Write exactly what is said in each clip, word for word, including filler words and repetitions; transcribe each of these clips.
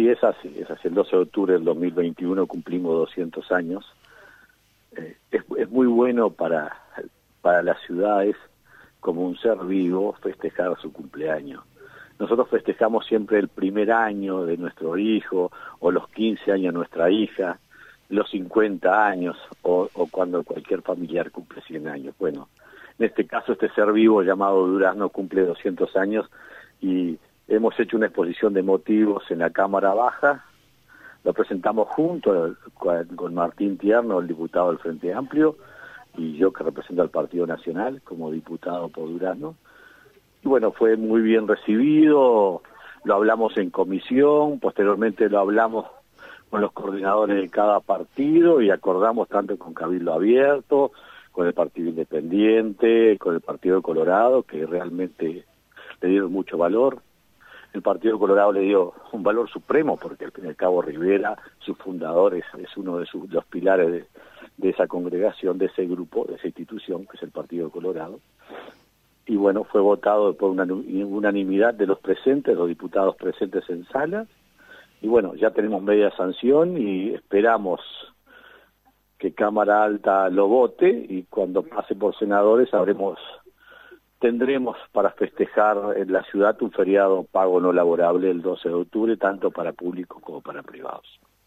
es así, es así. El doce de octubre del dos mil veintiuno cumplimos doscientos años. Eh, es, es muy bueno para, para las ciudades, como un ser vivo, festejar su cumpleaños. Nosotros festejamos siempre el primer año de nuestro hijo, o los quince años de nuestra hija, los cincuenta años, o, o cuando cualquier familiar cumple cien años. Bueno, en este caso este ser vivo llamado Durazno cumple doscientos años y hemos hecho una exposición de motivos en la Cámara Baja. Lo presentamos junto con Martín Tierno, el diputado del Frente Amplio, y yo que represento al Partido Nacional como diputado por Durazno. Y bueno, fue muy bien recibido, lo hablamos en comisión, posteriormente lo hablamos con los coordinadores de cada partido y acordamos tanto con Cabildo Abierto, con el Partido Independiente, con el Partido Colorado, que realmente le dieron mucho valor. El Partido Colorado le dio un valor supremo porque al fin y al cabo Rivera, su fundador, es, es uno de sus, los pilares de, de esa congregación, de ese grupo, de esa institución, que es el Partido Colorado. Y bueno, fue votado por una unanimidad de los presentes, los diputados presentes en sala. Y bueno, ya tenemos media sanción y esperamos que Cámara Alta lo vote y cuando pase por senadores habremos, tendremos para festejar en la ciudad un feriado pago no laborable el doce de octubre, tanto para públicos como para privados.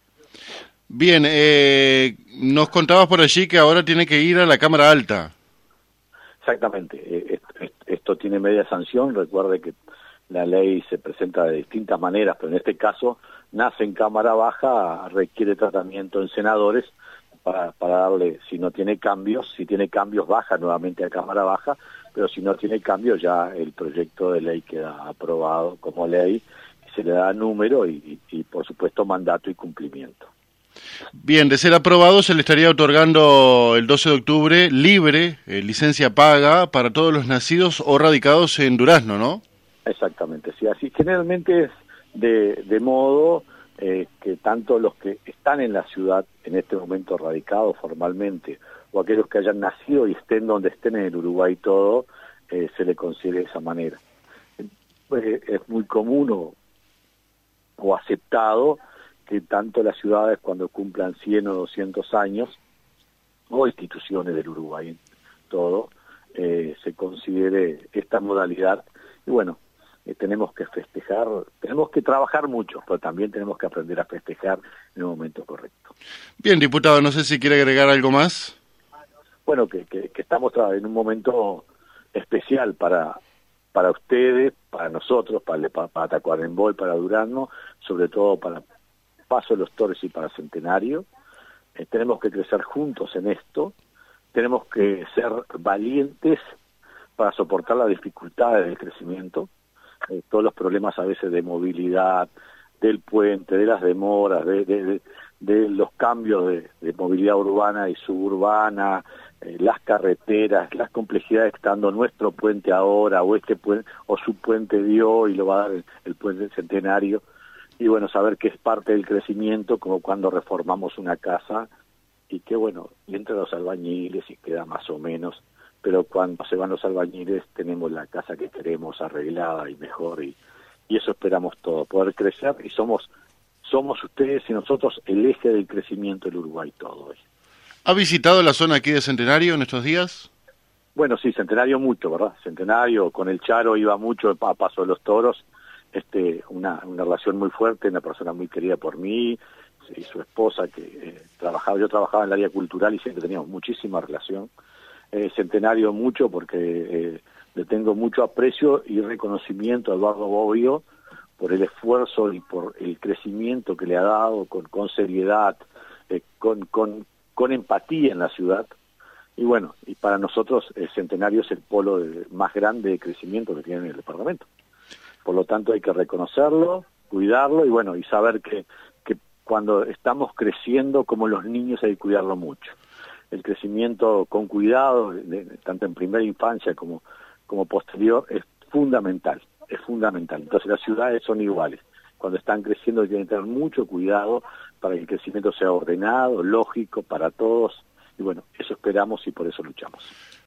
Bien, eh, nos contabas por allí que ahora tiene que ir a la Cámara Alta. Exactamente, esto tiene media sanción, recuerde que la ley se presenta de distintas maneras, pero en este caso nace en Cámara Baja, requiere tratamiento en senadores para, para darle, si no tiene cambios, si tiene cambios baja nuevamente a Cámara Baja, pero si no tiene cambios ya el proyecto de ley queda aprobado como ley, se le da número y, y, y por supuesto mandato y cumplimiento. Bien, de ser aprobado se le estaría otorgando el doce de octubre libre, eh, licencia paga para todos los nacidos o radicados en Durazno, ¿no? Exactamente, sí, así generalmente es de, de modo eh, que tanto los que están en la ciudad en este momento radicados formalmente o aquellos que hayan nacido y estén donde estén en el Uruguay todo, eh, se le considere de esa manera. Eh, es muy común o, o aceptado que tanto las ciudades cuando cumplan cien o doscientos años, o instituciones del Uruguay, todo, eh, se considere esta modalidad. Y bueno, eh, tenemos que festejar, tenemos que trabajar mucho, pero también tenemos que aprender a festejar en el momento correcto. Bien, diputado, no sé si quiere agregar algo más. Bueno, que, que, que estamos en un momento especial para, para ustedes, para nosotros, para, para, para Tacuarembó y para Durazno, sobre todo para Paso de los Toros y para Centenario. Eh, tenemos que crecer juntos en esto, tenemos que ser valientes para soportar las dificultades del crecimiento, eh, todos los problemas a veces de movilidad, del puente, de las demoras, de, de, de, de los cambios de, de movilidad urbana y suburbana, eh, las carreteras, las complejidades que está dando nuestro puente ahora, o este puente, o su puente dio y lo va a dar el, el puente Centenario. Y bueno, saber que es parte del crecimiento, como cuando reformamos una casa, y que bueno, y entre los albañiles y queda más o menos, pero cuando se van los albañiles tenemos la casa que queremos arreglada y mejor, y, y eso esperamos todo, poder crecer, y somos somos ustedes y nosotros el eje del crecimiento del Uruguay todo hoy. ¿Ha visitado la zona aquí de Centenario en estos días? Bueno, sí, Centenario mucho, ¿verdad? Centenario, con el Charo iba mucho a Paso de los Toros, este una, una relación muy fuerte, una persona muy querida por mí, y su esposa que eh, trabajaba, yo trabajaba en el área cultural y siempre teníamos muchísima relación. Eh, Centenario mucho porque eh, le tengo mucho aprecio y reconocimiento a Eduardo Bobbio por el esfuerzo y por el crecimiento que le ha dado con, con seriedad, eh, con, con, con empatía en la ciudad. Y bueno, y para nosotros el Centenario es el polo de, más grande de crecimiento que tiene el departamento. Por lo tanto hay que reconocerlo, cuidarlo y bueno, y saber que, que cuando estamos creciendo como los niños hay que cuidarlo mucho. El crecimiento con cuidado, de, de, tanto en primera infancia como, como posterior, es fundamental, es fundamental. Entonces las ciudades son iguales. Cuando están creciendo tienen que tener mucho cuidado para que el crecimiento sea ordenado, lógico para todos. Y bueno, eso esperamos y por eso luchamos.